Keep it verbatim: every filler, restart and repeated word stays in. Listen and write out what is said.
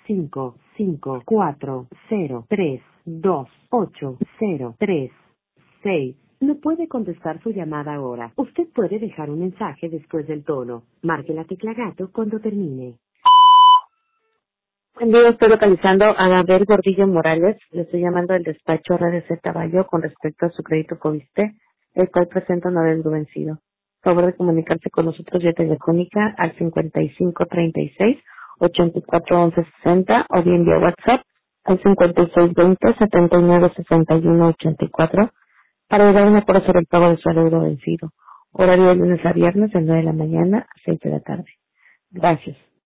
cinco cinco cuatro cero tres dos ocho cero tres seis. No puede contestar su llamada ahora. Usted puede dejar un mensaje después del tono. Marque la tecla gato cuando termine. Buen día, estoy localizando a Gabriel Gordillo Morales. Le estoy llamando del despacho R D C Caballo con respecto a su crédito Foviste, el cual presenta un adeudo vencido. Favor de comunicarse con nosotros vía telefónica al cincuenta y cinco treinta y seis ochenta y cuatro once sesenta o bien vía WhatsApp al cincuenta y seis veinte setenta y nueve sesenta y uno ochenta y cuatro para ayudarme a conocer el pago de su adeudo vencido. Horario de lunes a viernes de nueve de la mañana a seis de la tarde. Gracias.